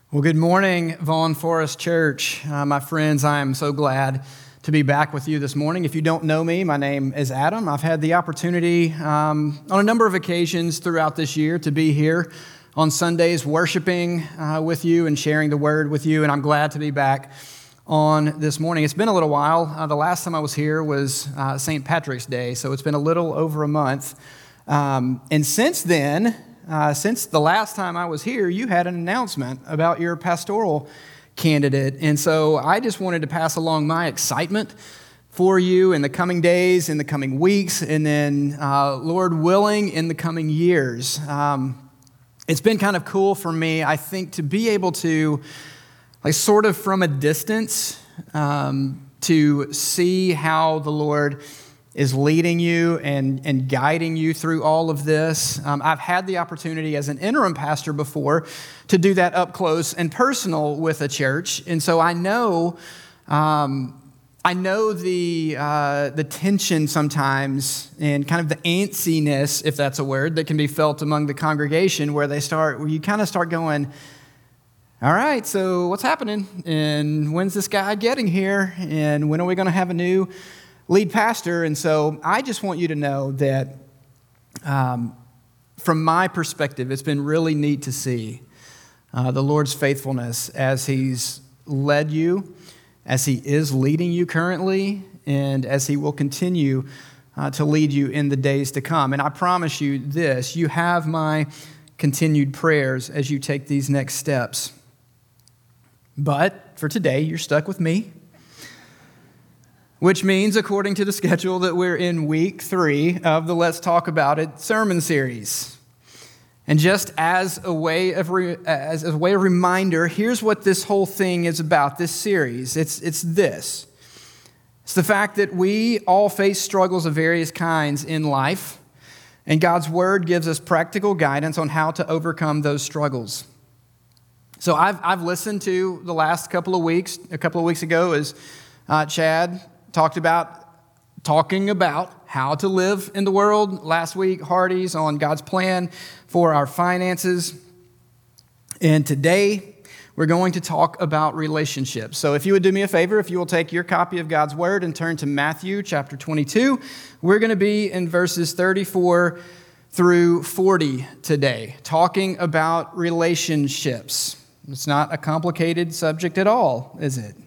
Well, good morning, Vaughn Forest Church. My friends, I am so glad to be back with you this morning. If you don't know me, my name is Adam. I've had the opportunity on a number of occasions throughout this year to be here on Sundays worshiping with you and sharing the word with you, and I'm glad to be back on this morning. It's been a little while. The last time I was here was St. Patrick's Day, so it's been a little over a month. And since then, since the last time I was here, you had an announcement about your pastoral candidate. And so I just wanted to pass along my excitement for you in the coming days, in the coming weeks, and then, Lord willing, in the coming years. It's been kind of cool for me, I think, to be able to, sort of from a distance, to see how the Lord is leading you and guiding you through all of this. I've had the opportunity as an interim pastor before to do that up close and personal with a church, and so I know the tension sometimes and kind of the antsiness, if that's a word, that can be felt among the congregation where you kind of start going, all right, so what's happening? And when's this guy getting here? And when are we going to have a new lead pastor? And so I just want you to know that from my perspective, it's been really neat to see the Lord's faithfulness as He's led you, as He is leading you currently, and as He will continue to lead you in the days to come. And I promise you this, you have my continued prayers as you take these next steps. But for today, you're stuck with me, which means, according to the schedule, that we're in week 3 of the Let's Talk About It sermon series. And just as a way of reminder, here's what this whole thing is about, this series. It's this. It's the fact that we all face struggles of various kinds in life, and God's Word gives us practical guidance on how to overcome those struggles. So I've listened to the last couple of weeks. A couple of weeks ago, as Chad talking about how to live in the world. Last week, Hardy's on God's plan for our finances. And today, we're going to talk about relationships. So if you would do me a favor, if you will take your copy of God's Word and turn to Matthew chapter 22, we're going to be in verses 34 through 40 today, talking about relationships. It's not a complicated subject at all, is it?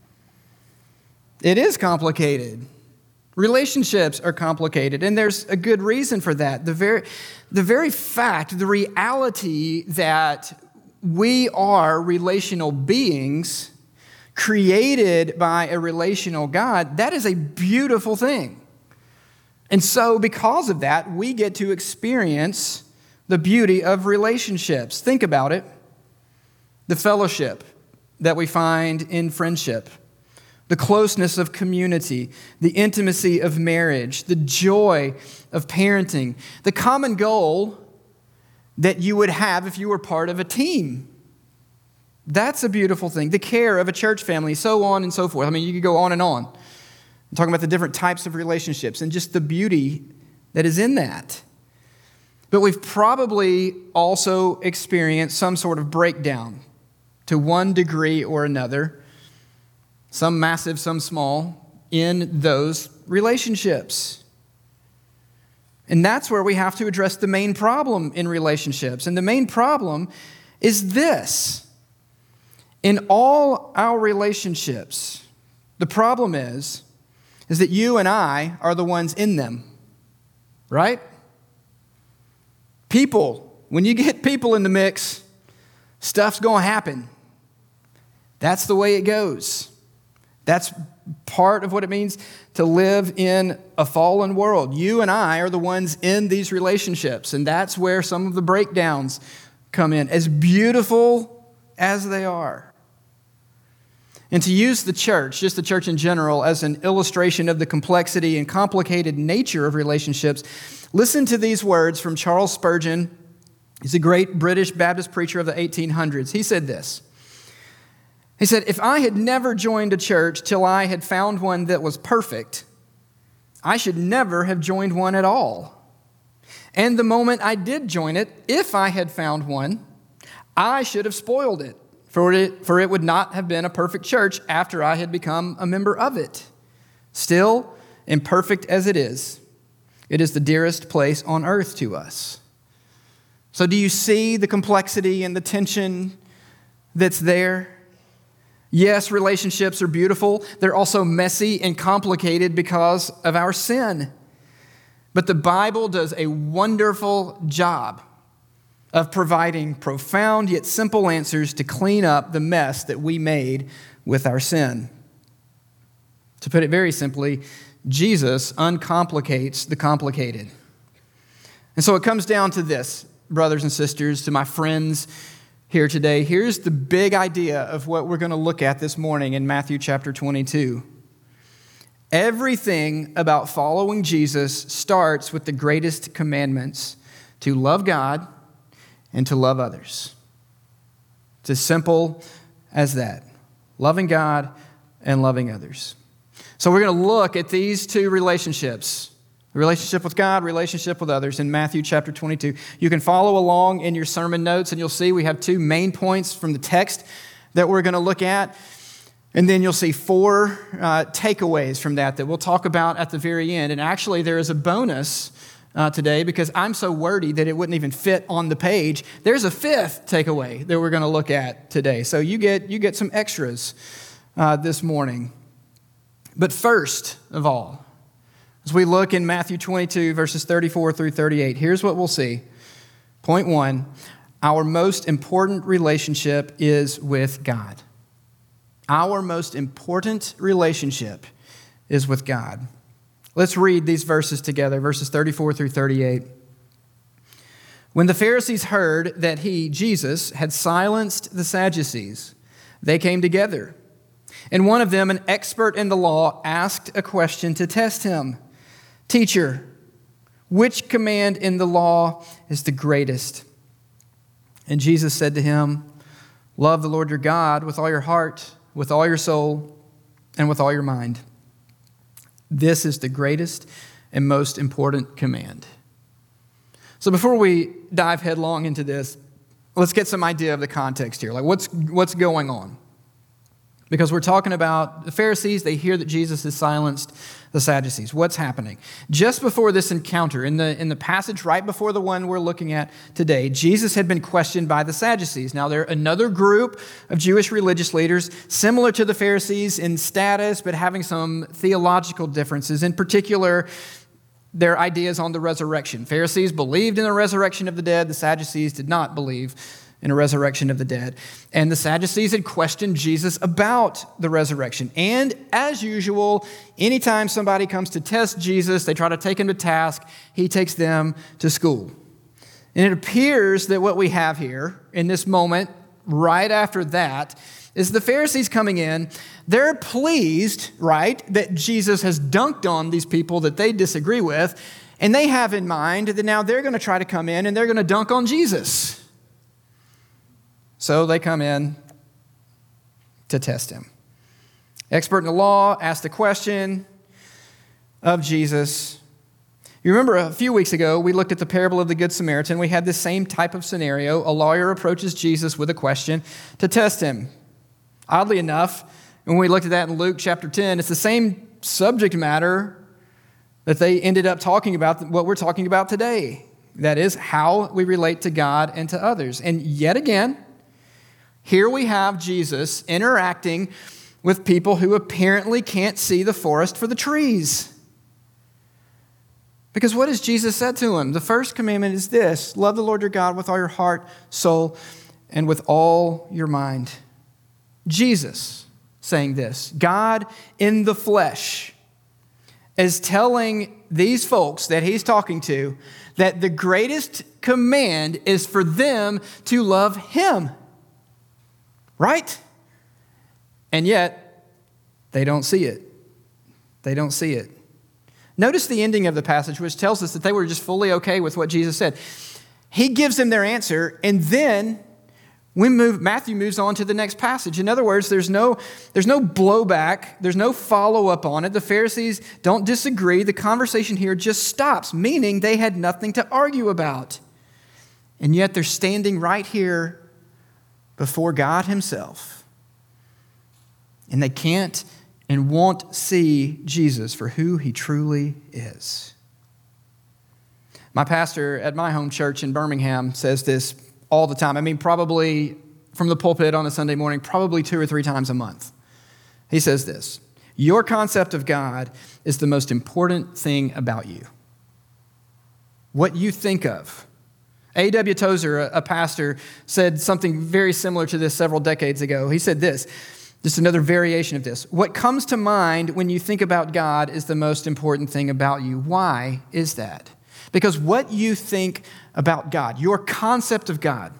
It is complicated. Relationships are complicated, and there's a good reason for that. The very fact, the reality that we are relational beings created by a relational God, that is a beautiful thing. And so because of that, we get to experience the beauty of relationships. Think about it. The fellowship that we find in friendship, the closeness of community, the intimacy of marriage, the joy of parenting, the common goal that you would have if you were part of a team. That's a beautiful thing. The care of a church family, so on and so forth. I mean, you could go on and on. I'm talking about the different types of relationships and just the beauty that is in that. But we've probably also experienced some sort of breakdown to one degree or another, some massive, some small, in those relationships. And that's where we have to address the main problem in relationships. And the main problem is this. In all our relationships, the problem is that you and I are the ones in them, right? People, when you get people in the mix, stuff's going to happen. That's the way it goes. That's part of what it means to live in a fallen world. You and I are the ones in these relationships, and that's where some of the breakdowns come in, as beautiful as they are. And to use the church, just the church in general, as an illustration of the complexity and complicated nature of relationships, listen to these words from Charles Spurgeon. He's a great British Baptist preacher of the 1800s. He said this. He said, "If I had never joined a church till I had found one that was perfect, I should never have joined one at all. And the moment I did join it, if I had found one, I should have spoiled it. for it would not have been a perfect church after I had become a member of it. Still, imperfect as it is the dearest place on earth to us. So do you see the complexity and the tension that's there? Yes, relationships are beautiful. They're also messy and complicated because of our sin. But the Bible does a wonderful job of providing profound yet simple answers to clean up the mess that we made with our sin. To put it very simply, Jesus uncomplicates the complicated. And so it comes down to this, brothers and sisters, to my friends here today. Here's the big idea of what we're going to look at this morning in Matthew chapter 22. Everything about following Jesus starts with the greatest commandments: to love God and to love others. It's as simple as that. Loving God and loving others. So we're going to look at these two relationships. Relationship with God, relationship with others in Matthew chapter 22. You can follow along in your sermon notes, and you'll see we have two main points from the text that we're going to look at. And then you'll see four takeaways from that we'll talk about at the very end. And actually, there is a bonus today because I'm so wordy that it wouldn't even fit on the page. There's a fifth takeaway that we're going to look at today. So you get some extras this morning. But first of all, as we look in Matthew 22, verses 34 through 38, here's what we'll see. Point one, our most important relationship is with God. Our most important relationship is with God. Let's read these verses together, verses 34 through 38. When the Pharisees heard that he, Jesus, had silenced the Sadducees, they came together. And one of them, an expert in the law, asked a question to test him. Teacher, which command in the law is the greatest? And Jesus said to him, love the Lord your God with all your heart, with all your soul, and with all your mind. This is the greatest and most important command. So before we dive headlong into this, let's get some idea of the context here. Like what's going on? Because we're talking about the Pharisees, they hear that Jesus has silenced the Sadducees. What's happening? Just before this encounter, in the passage right before the one we're looking at today, Jesus had been questioned by the Sadducees. Now, they're another group of Jewish religious leaders, similar to the Pharisees in status, but having some theological differences. In particular, their ideas on the resurrection. Pharisees believed in the resurrection of the dead. The Sadducees did not believe in a resurrection of the dead. And the Sadducees had questioned Jesus about the resurrection. And as usual, anytime somebody comes to test Jesus, they try to take him to task, he takes them to school. And it appears that what we have here in this moment, right after that, is the Pharisees coming in. They're pleased, right, that Jesus has dunked on these people that they disagree with. And they have in mind that now they're going to try to come in and they're going to dunk on Jesus. So they come in to test him. Expert in the law asked the question of Jesus. You remember a few weeks ago, we looked at the parable of the Good Samaritan. We had the same type of scenario. A lawyer approaches Jesus with a question to test him. Oddly enough, when we looked at that in Luke chapter 10, it's the same subject matter that they ended up talking about, what we're talking about today. That is how we relate to God and to others. And yet again, here we have Jesus interacting with people who apparently can't see the forest for the trees. Because what has Jesus said to him? The first commandment is this: love the Lord your God with all your heart, soul, and with all your mind. Jesus saying this, God in the flesh, is telling these folks that he's talking to that the greatest command is for them to love him. Right? And yet, they don't see it. They don't see it. Notice the ending of the passage, which tells us that they were just fully okay with what Jesus said. He gives them their answer, and then Matthew moves on to the next passage. In other words, there's no blowback. There's no follow-up on it. The Pharisees don't disagree. The conversation here just stops, meaning they had nothing to argue about. And yet they're standing right here before God himself, and they can't and won't see Jesus for who he truly is. My pastor at my home church in Birmingham says this all the time. I mean, probably from the pulpit on a Sunday morning, probably 2 or 3 times a month. He says this: your concept of God is the most important thing about you. What you think of. A.W. Tozer, a pastor, said something very similar to this several decades ago. He said this, just another variation of this: what comes to mind when you think about God is the most important thing about you. Why is that? Because what you think about God, your concept of God,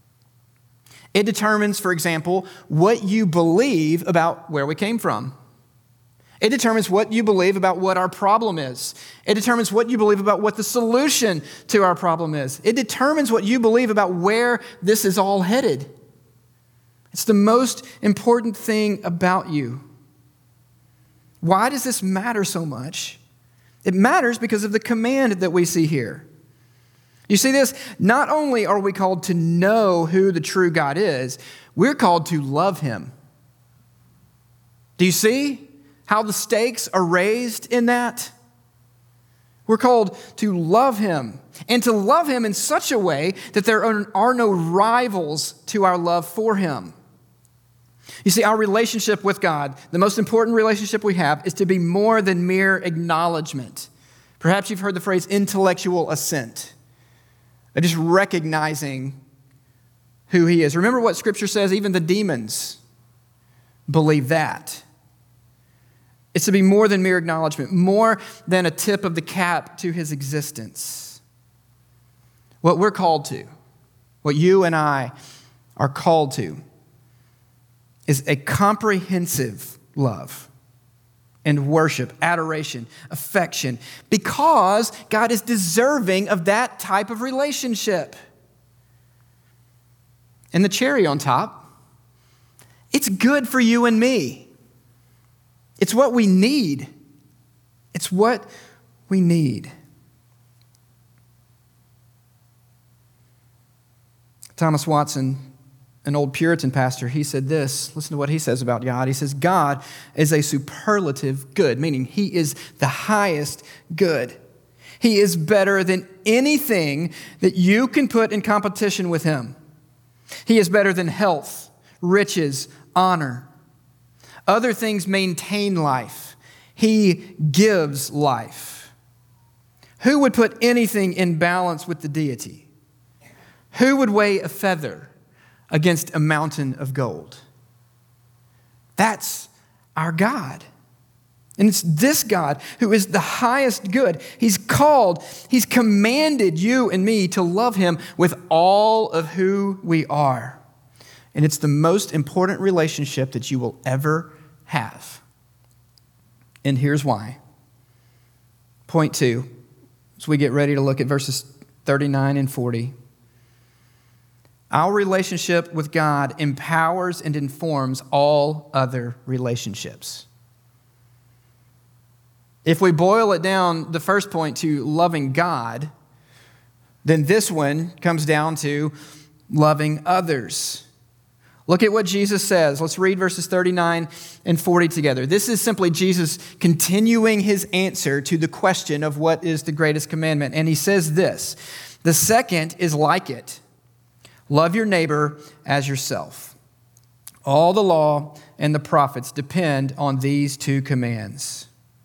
it determines, for example, what you believe about where we came from. It determines what you believe about what our problem is. It determines what you believe about what the solution to our problem is. It determines what you believe about where this is all headed. It's the most important thing about you. Why does this matter so much? It matters because of the command that we see here. You see this? Not only are we called to know who the true God is, we're called to love him. Do you see how the stakes are raised in that? We're called to love him, and to love him in such a way that there are no rivals to our love for him. You see, our relationship with God, the most important relationship we have, is to be more than mere acknowledgement. Perhaps you've heard the phrase intellectual assent, just recognizing who he is. Remember what Scripture says, even the demons believe that. It's to be more than mere acknowledgement, more than a tip of the cap to his existence. What we're called to, what you and I are called to, is a comprehensive love and worship, adoration, affection, because God is deserving of that type of relationship. And the cherry on top, it's good for you and me. It's what we need. It's what we need. Thomas Watson, an old Puritan pastor, he said this. Listen to what he says about God. He says, God is a superlative good, meaning he is the highest good. He is better than anything that you can put in competition with him. He is better than health, riches, honor. Other things maintain life. He gives life. Who would put anything in balance with the deity? Who would weigh a feather against a mountain of gold? That's our God. And it's this God who is the highest good. He's commanded you and me to love him with all of who we are. And it's the most important relationship that you will ever have. And here's why. Point 2, as we get ready to look at verses 39 and 40. Our relationship with God empowers and informs all other relationships. If we boil it down, the first point to loving God, then this one comes down to loving others. Look at what Jesus says. Let's read verses 39 and 40 together. This is simply Jesus continuing his answer to the question of what is the greatest commandment. And he says this: the second is like it. Love your neighbor as yourself. All the law and the prophets depend on these 2 commands.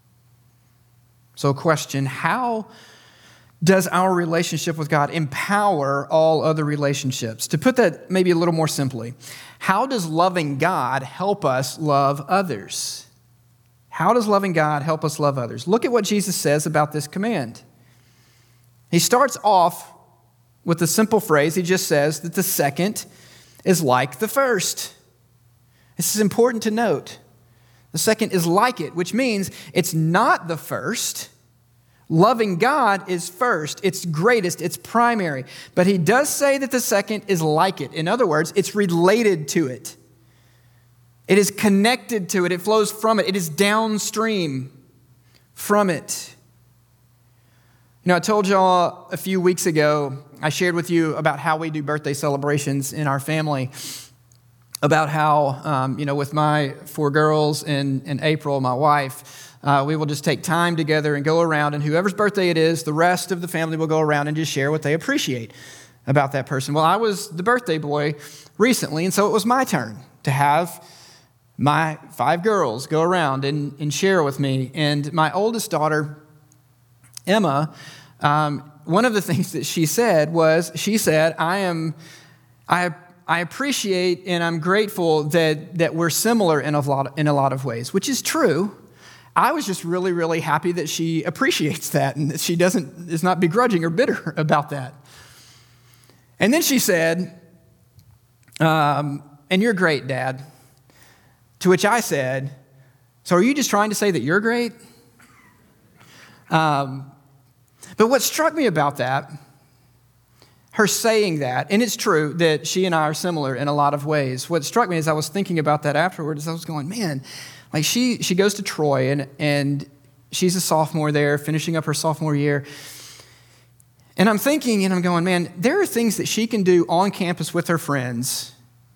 So question, how does our relationship with God empower all other relationships? To put that maybe a little more simply, how does loving God help us love others? How does loving God help us love others? Look at what Jesus says about this command. He starts off with the simple phrase. He just says that the second is like the first. This is important to note. The second is like it, which means it's not the first. Loving God is first, it's greatest, it's primary. But he does say that the second is like it. In other words, it's related to it. It is connected to it. It flows from it. It is downstream from it. You know, I told y'all a few weeks ago, I shared with you about how we do birthday celebrations in our family. about how, with my 4 girls and April, my wife, we will just take time together and go around, and whoever's birthday it is, the rest of the family will go around and just share what they appreciate about that person. Well, I was the birthday boy recently, and so it was my turn to have my 5 girls go around and share with me. And my oldest daughter, Emma, one of the things that she said was, I appreciate and I'm grateful that we're similar in a lot of ways, which is true. I was just really, really happy that she appreciates that and that she is not begrudging or bitter about that. And then she said, and you're great, Dad. To which I said, so are you just trying to say that you're great? But what struck me about that, her saying that, and it's true that she and I are similar in a lot of ways. What struck me as I was thinking about that afterwards, I was going, man, like she goes to Troy and she's a sophomore there, finishing up her sophomore year. And I'm thinking and I'm going, man, there are things that she can do on campus with her friends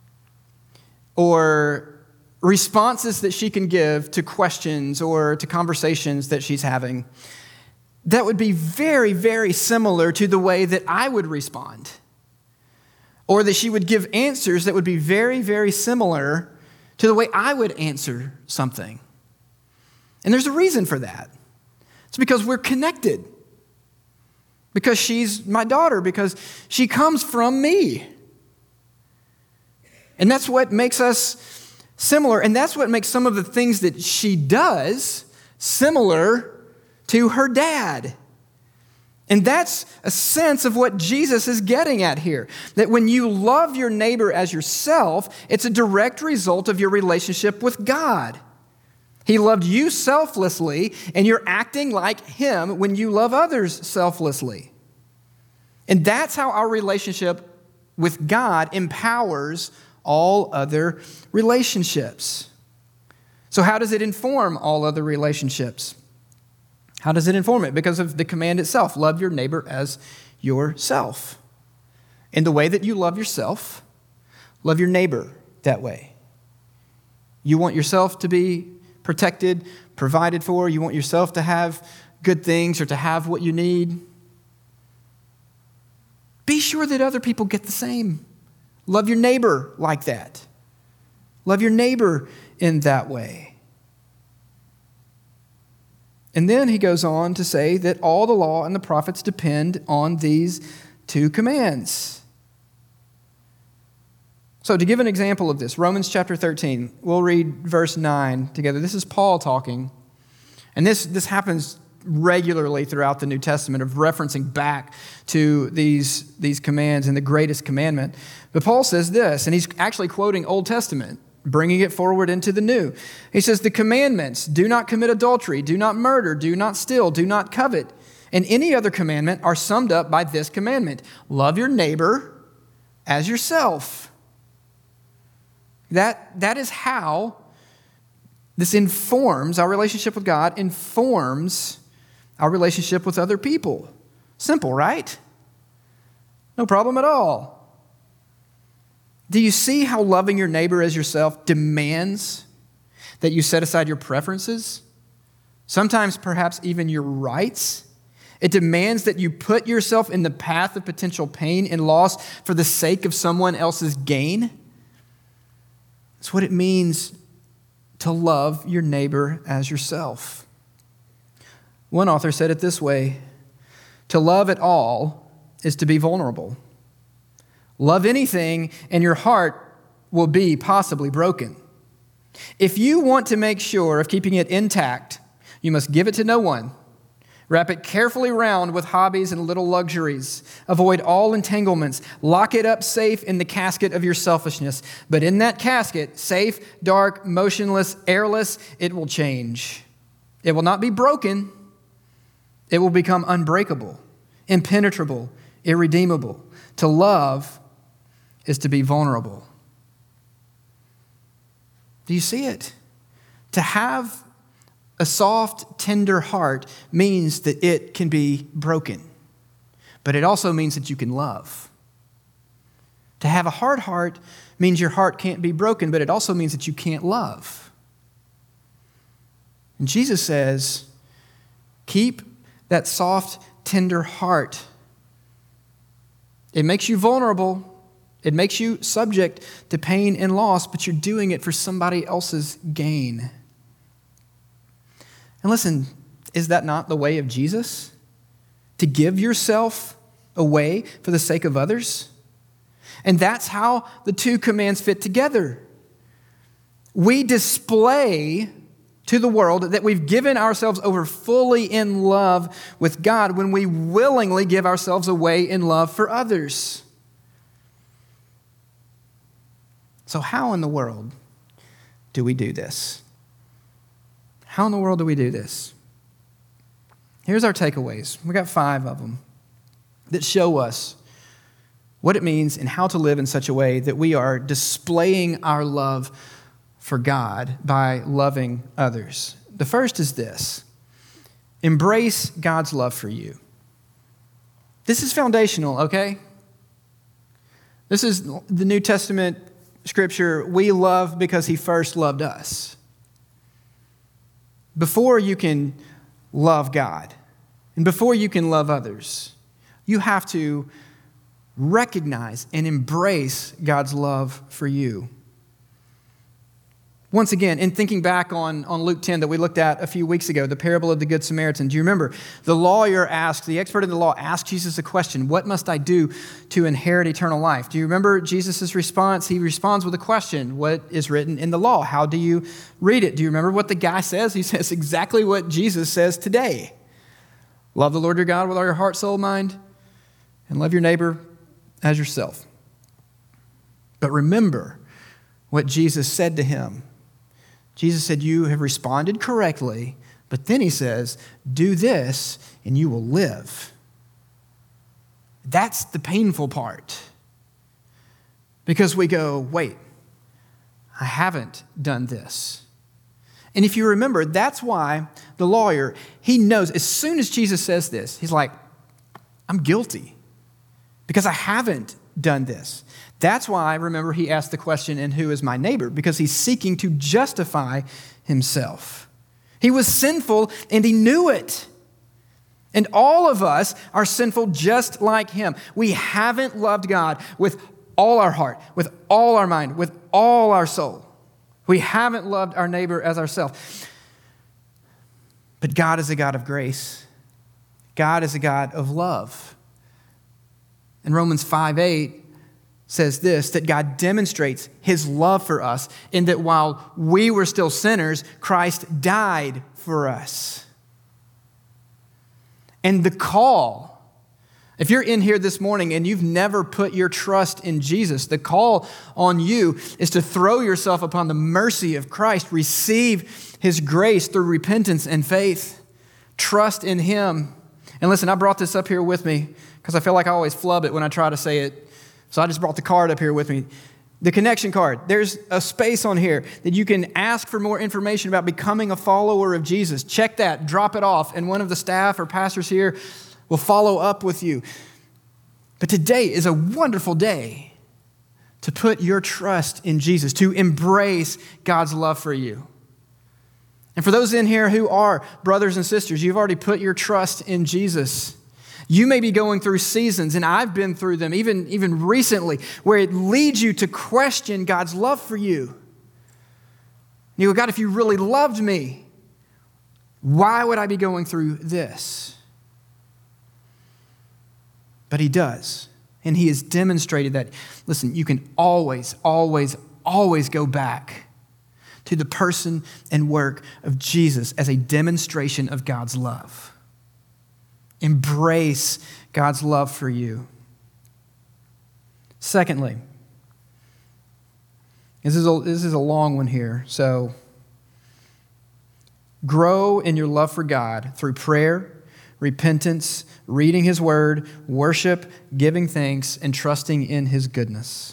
or responses that she can give to questions or to conversations that she's having that would be very, very similar to the way that I would respond. Or that she would give answers that would be very, very similar to the way I would answer something. And there's a reason for that. It's because we're connected. Because she's my daughter. Because she comes from me. And that's what makes us similar. And that's what makes some of the things that she does similar to her dad. And that's a sense of what Jesus is getting at here. That when you love your neighbor as yourself, it's a direct result of your relationship with God. He loved you selflessly, and you're acting like him when you love others selflessly. And that's how our relationship with God empowers all other relationships. So how does it inform all other relationships? How does it inform it? Because of the command itself, love your neighbor as yourself. In the way that you love yourself, love your neighbor that way. You want yourself to be protected, provided for. You want yourself to have good things or to have what you need. Be sure that other people get the same. Love your neighbor like that. Love your neighbor in that way. And then he goes on to say that all the law and the prophets depend on these 2 commands. So to give an example of this, Romans chapter 13, we'll read verse 9 together. This is Paul talking. And this happens regularly throughout the New Testament of referencing back to these commands and the greatest commandment. But Paul says this, and he's actually quoting Old Testament, bringing it forward into the new. He says, the commandments, do not commit adultery, do not murder, do not steal, do not covet, and any other commandment are summed up by this commandment. Love your neighbor as yourself. That is how this informs our relationship with God, informs our relationship with other people. Simple, right? No problem at all. Do you see how loving your neighbor as yourself demands that you set aside your preferences? Sometimes perhaps even your rights. It demands that you put yourself in the path of potential pain and loss for the sake of someone else's gain. That's what it means to love your neighbor as yourself. One author said it this way: to love at all is to be vulnerable. Love anything, and your heart will be possibly broken. If you want to make sure of keeping it intact, you must give it to no one. Wrap it carefully round with hobbies and little luxuries. Avoid all entanglements. Lock it up safe in the casket of your selfishness. But in that casket, safe, dark, motionless, airless, it will change. It will not be broken. It will become unbreakable, impenetrable, irredeemable. To love is to be vulnerable. Do you see it? To have a soft, tender heart means that it can be broken, but it also means that you can love. To have a hard heart means your heart can't be broken, but it also means that you can't love. And Jesus says, keep that soft, tender heart. It makes you vulnerable. It makes you subject to pain and loss, but you're doing it for somebody else's gain. And listen, is that not the way of Jesus? To give yourself away for the sake of others? And that's how the two commands fit together. We display to the world that we've given ourselves over fully in love with God when we willingly give ourselves away in love for others. So how in the world do we do this? How in the world do we do this? Here's our takeaways. We got 5 of them that show us what it means and how to live in such a way that we are displaying our love for God by loving others. The first is this: embrace God's love for you. This is foundational, okay? This is the New Testament scripture. We love because he first loved us. Before you can love God and before you can love others, you have to recognize and embrace God's love for you. Once again, in thinking back on Luke 10 that we looked at a few weeks ago, the parable of the Good Samaritan, do you remember? The expert in the law asked Jesus a question: what must I do to inherit eternal life? Do you remember Jesus' response? He responds with a question: what is written in the law? How do you read it? Do you remember what the guy says? He says exactly what Jesus says today. Love the Lord your God with all your heart, soul, mind, and love your neighbor as yourself. But remember what Jesus said to him. Jesus said, you have responded correctly, but then he says, do this and you will live. That's the painful part. Because we go, wait, I haven't done this. And if you remember, that's why the lawyer, he knows as soon as Jesus says this, he's like, I'm guilty because I haven't done this. That's why, remember, he asked the question, and who is my neighbor? Because he's seeking to justify himself. He was sinful, and he knew it. And all of us are sinful just like him. We haven't loved God with all our heart, with all our mind, with all our soul. We haven't loved our neighbor as ourselves. But God is a God of grace. God is a God of love. And Romans 5:8 says this, that God demonstrates his love for us in that while we were still sinners, Christ died for us. And the call, if you're in here this morning and you've never put your trust in Jesus, the call on you is to throw yourself upon the mercy of Christ, receive his grace through repentance and faith, trust in him. And listen, I brought this up here with me because I feel like I always flub it when I try to say it. So I just brought the card up here with me. The connection card. There's a space on here that you can ask for more information about becoming a follower of Jesus. Check that, drop it off, and one of the staff or pastors here will follow up with you. But today is a wonderful day to put your trust in Jesus, to embrace God's love for you. And for those in here who are brothers and sisters, you've already put your trust in Jesus. You may be going through seasons, and I've been through them even recently, where it leads you to question God's love for you. You go, God, if you really loved me, why would I be going through this? But he does, and he has demonstrated that, listen, you can always go back to the person and work of Jesus as a demonstration of God's love. Embrace God's love for you. Secondly, this is a long one here, so grow in your love for God through prayer, repentance, reading his word, worship, giving thanks, and trusting in his goodness.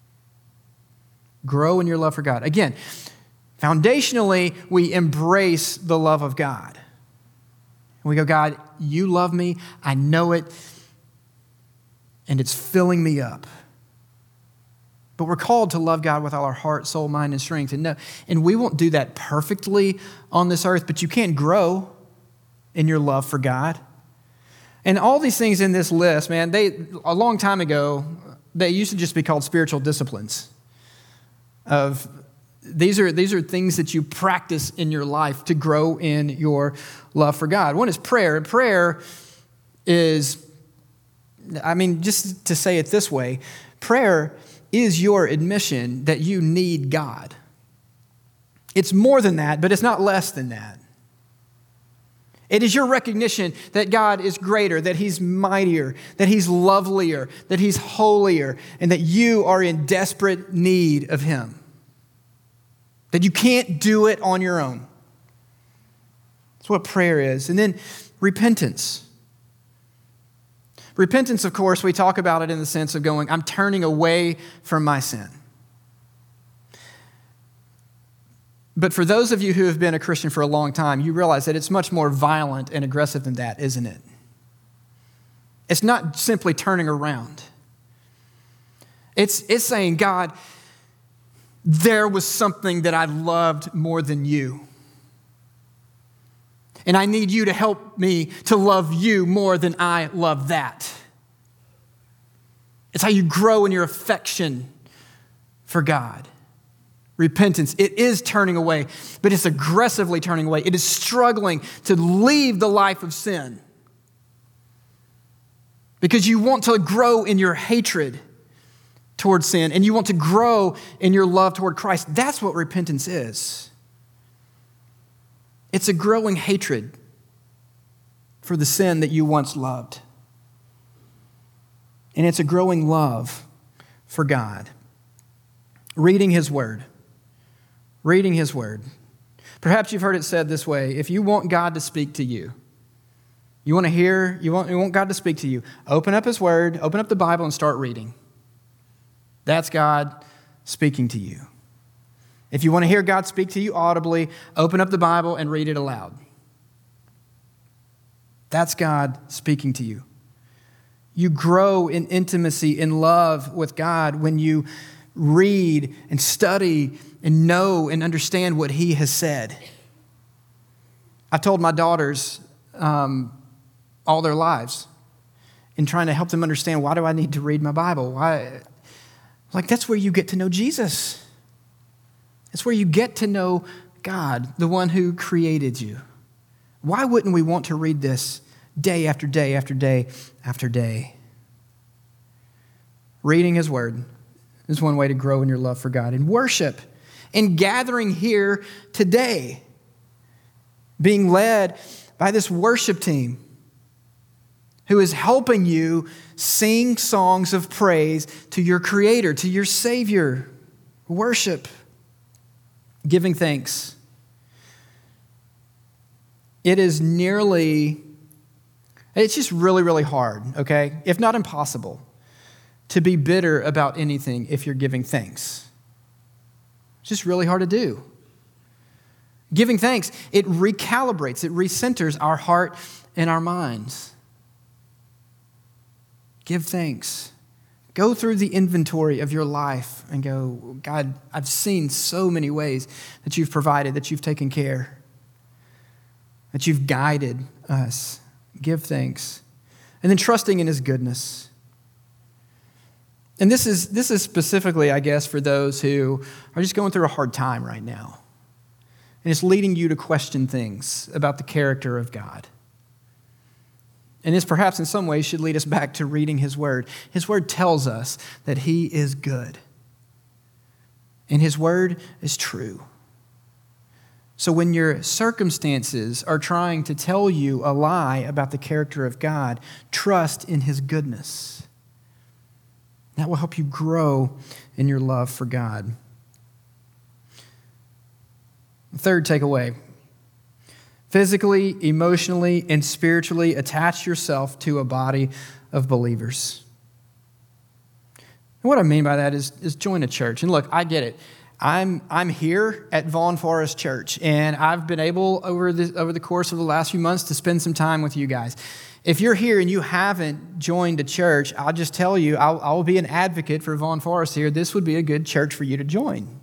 Grow in your love for God. Again, foundationally, we embrace the love of God. And we go, God, you love me. I know it. And it's filling me up. But we're called to love God with all our heart, soul, mind, and strength. And we won't do that perfectly on this earth, but you can grow in your love for God. And all these things in this list, man, a long time ago, they used to just be called spiritual disciplines. These are things that you practice in your life to grow in your love for God. One is prayer. Prayer is, just to say it this way, prayer is your admission that you need God. It's more than that, but it's not less than that. It is your recognition that God is greater, that He's mightier, that He's lovelier, that He's holier, and that you are in desperate need of Him. That you can't do it on your own. That's what prayer is. And then repentance. Repentance, of course, we talk about it in the sense of going, I'm turning away from my sin. But for those of you who have been a Christian for a long time, you realize that it's much more violent and aggressive than that, isn't it? It's not simply turning around. It's saying, God, there was something that I loved more than you. And I need you to help me to love you more than I love that. It's how you grow in your affection for God. Repentance, it is turning away, but it's aggressively turning away. It is struggling to leave the life of sin because you want to grow in your hatred toward sin and you want to grow in your love toward Christ. That's what repentance is. It's a growing hatred for the sin that you once loved. And it's a growing love for God. Reading His Word. Reading His Word. Perhaps you've heard it said this way: if you want God to speak to you, you want God to speak to you, open up His Word, open up the Bible and start reading. That's God speaking to you. If you want to hear God speak to you audibly, open up the Bible and read it aloud. That's God speaking to you. You grow in intimacy, in love with God when you read and study and know and understand what He has said. I told my daughters all their lives in trying to help them understand, why do I need to read my Bible? Why? Like, that's where you get to know Jesus. It's where you get to know God, the one who created you. Why wouldn't we want to read this day after day after day after day? Reading His Word is one way to grow in your love for God. And worship, and gathering here today, being led by this worship team who is helping you sing songs of praise to your Creator, to your Savior. Worship. Giving thanks. It's just really, really hard, okay? If not impossible, to be bitter about anything if you're giving thanks. It's just really hard to do. Giving thanks, it recalibrates, it recenters our heart and our minds. Give thanks. Go through the inventory of your life and go, God, I've seen so many ways that you've provided, that you've taken care, that you've guided us. Give thanks. And then trusting in His goodness. And this is specifically, I guess, for those who are just going through a hard time right now. And it's leading you to question things about the character of God. And this perhaps in some ways should lead us back to reading His Word. His Word tells us that He is good. And His Word is true. So when your circumstances are trying to tell you a lie about the character of God, trust in His goodness. That will help you grow in your love for God. Third takeaway. Physically, emotionally, and spiritually attach yourself to a body of believers. And what I mean by that is join a church. And look, I get it. I'm here at Vaughn Forest Church, and I've been able over the course of the last few months to spend some time with you guys. If you're here and you haven't joined a church, I'll just tell you, I'll be an advocate for Vaughn Forest here. This would be a good church for you to join.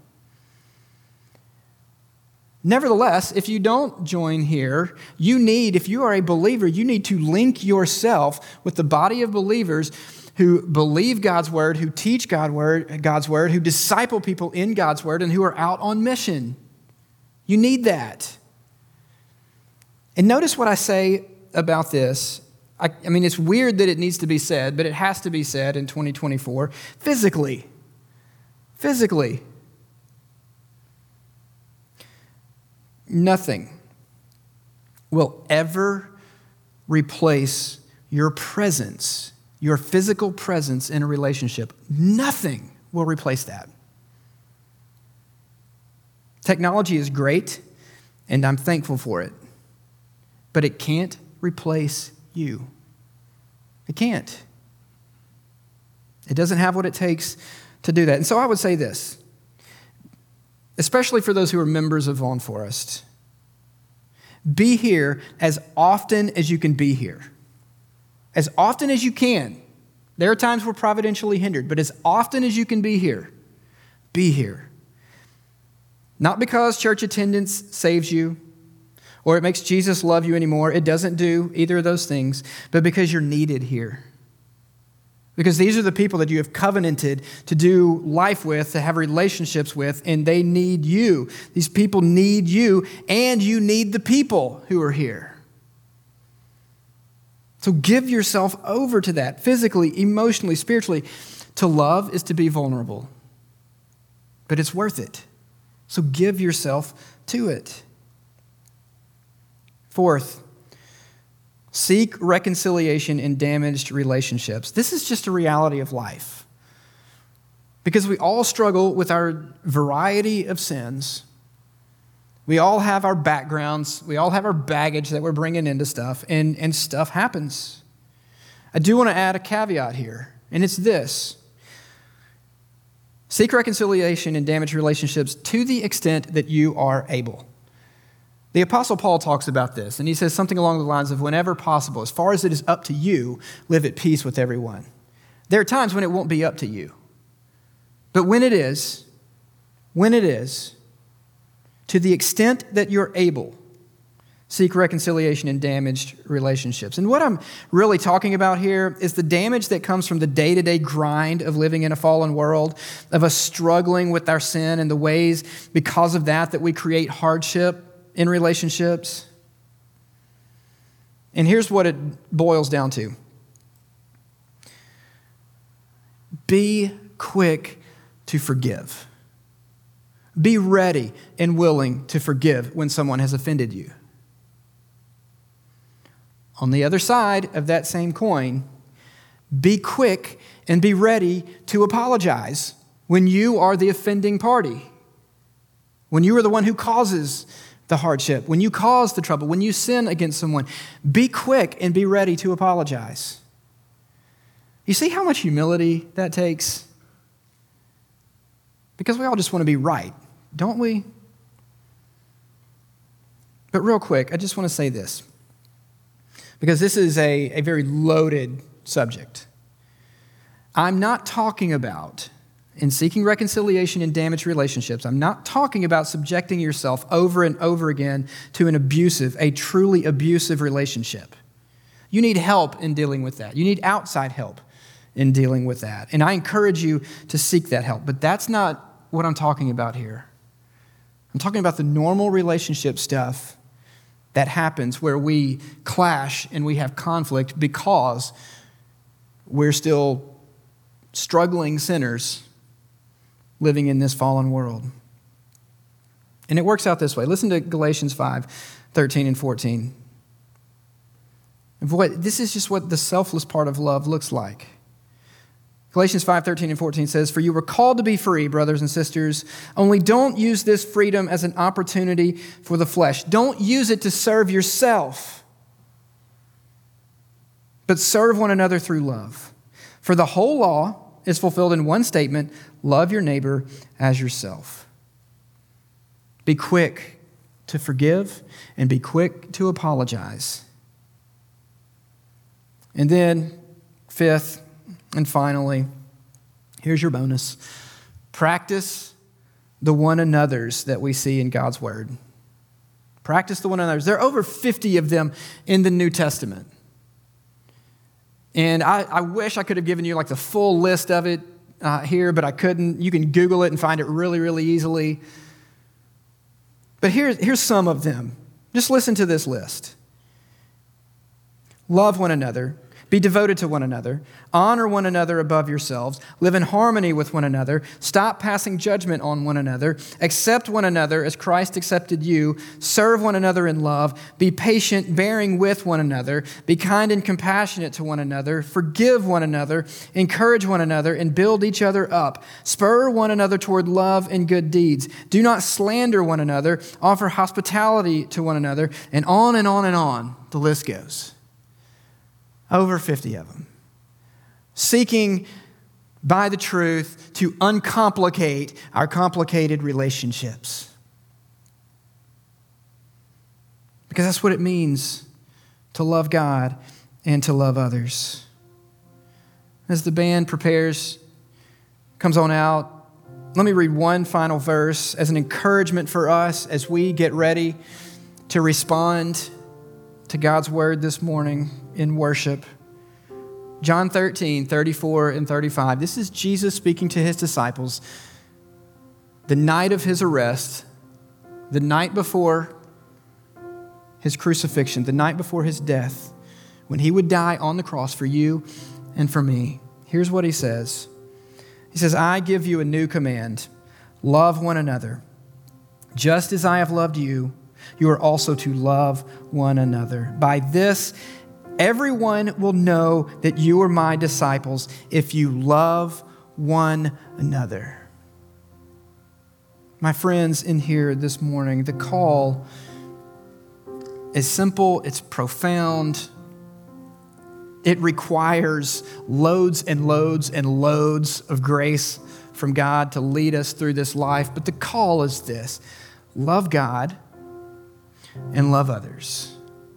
Nevertheless, if you don't join here, if you are a believer, you need to link yourself with the body of believers who believe God's word, who teach God's word, who disciple people in God's word, and who are out on mission. You need that. And notice what I say about this. I mean, it's weird that it needs to be said, but it has to be said in 2024. Physically. Nothing will ever replace your presence, your physical presence in a relationship. Nothing will replace that. Technology is great, and I'm thankful for it, but it can't replace you. It can't. It doesn't have what it takes to do that. And so I would say this, especially for those who are members of Vaughn Forest. Be here as often as you can be here. As often as you can. There are times we're providentially hindered, but as often as you can be here, be here. Not because church attendance saves you or it makes Jesus love you anymore. It doesn't do either of those things, but because you're needed here. Because these are the people that you have covenanted to do life with, to have relationships with, and they need you. These people need you, and you need the people who are here. So give yourself over to that, physically, emotionally, spiritually. To love is to be vulnerable, but it's worth it. So give yourself to it. Fourth, seek reconciliation in damaged relationships. This is just a reality of life. Because we all struggle with our variety of sins. We all have our backgrounds. We all have our baggage that we're bringing into stuff, and stuff happens. I do want to add a caveat here, and it's this. Seek reconciliation in damaged relationships to the extent that you are able. The Apostle Paul talks about this, and he says something along the lines of, whenever possible, as far as it is up to you, live at peace with everyone. There are times when it won't be up to you. But when it is, to the extent that you're able, seek reconciliation in damaged relationships. And what I'm really talking about here is the damage that comes from the day-to-day grind of living in a fallen world, of us struggling with our sin and the ways because of that we create hardship in relationships. And here's what it boils down to. Be quick to forgive. Be ready and willing to forgive when someone has offended you. On the other side of that same coin, be quick and be ready to apologize when you are the offending party. When you are the one who causes the hardship, when you cause the trouble, when you sin against someone, be quick and be ready to apologize. You see how much humility that takes? Because we all just want to be right, don't we? But real quick, I just want to say this, because this is a very loaded subject. I'm not talking about, in seeking reconciliation in damaged relationships, I'm not talking about subjecting yourself over and over again to a truly abusive relationship. You need help in dealing with that. You need outside help in dealing with that. And I encourage you to seek that help. But that's not what I'm talking about here. I'm talking about the normal relationship stuff that happens where we clash and we have conflict because we're still struggling sinners living in this fallen world. And it works out this way. Listen to Galatians 5:13 and 14. This is just what the selfless part of love looks like. Galatians 5:13 and 14 says, "For you were called to be free, brothers and sisters, only don't use this freedom as an opportunity for the flesh. Don't use it to serve yourself, but serve one another through love. For the whole law is fulfilled in one statement, love your neighbor as yourself." Be quick to forgive and be quick to apologize. And then, fifth and finally, here's your bonus. Practice the one another's that we see in God's word. Practice the one another's. There are over 50 of them in the New Testament. And I wish I could have given you like the full list of it here, but I couldn't. You can Google it and find it really, really easily. But here's some of them. Just listen to this list. Love one another. Be devoted to one another. Honor one another above yourselves. Live in harmony with one another. Stop passing judgment on one another. Accept one another as Christ accepted you. Serve one another in love. Be patient, bearing with one another. Be kind and compassionate to one another. Forgive one another. Encourage one another and build each other up. Spur one another toward love and good deeds. Do not slander one another. Offer hospitality to one another. And on and on and on the list goes. Over 50 of them. Seeking by the truth to uncomplicate our complicated relationships. Because that's what it means to love God and to love others. As the band comes on out, let me read one final verse as an encouragement for us as we get ready to respond to God's word this morning in worship. John 13, 34 and 35. This is Jesus speaking to his disciples the night of his arrest, the night before his crucifixion, the night before his death, when he would die on the cross for you and for me. Here's what he says. He says, I give you a new command. Love one another. Just as I have loved you, you are also to love one another. By this, everyone will know that you are my disciples if you love one another. My friends in here this morning, the call is simple, it's profound. It requires loads and loads and loads of grace from God to lead us through this life. But the call is this: love God and love others.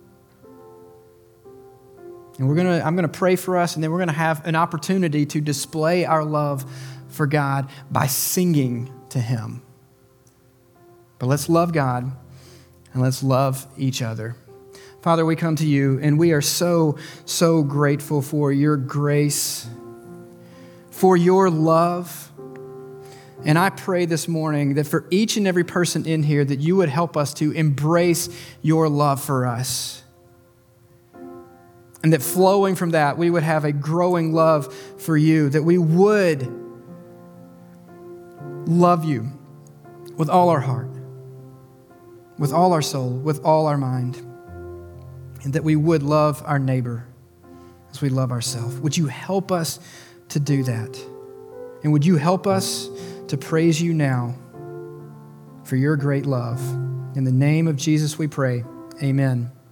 And I'm going to pray for us, and then we're going to have an opportunity to display our love for God by singing to him. But let's love God and let's love each other. Father, we come to you, and we are so, so grateful for your grace, for your love. And I pray this morning that for each and every person in here, that you would help us to embrace your love for us. And that flowing from that, we would have a growing love for you, that we would love you with all our heart, with all our soul, with all our mind, and that we would love our neighbor as we love ourselves. Would you help us to do that? And would you help us to praise you now for your great love? In the name of Jesus we pray, amen.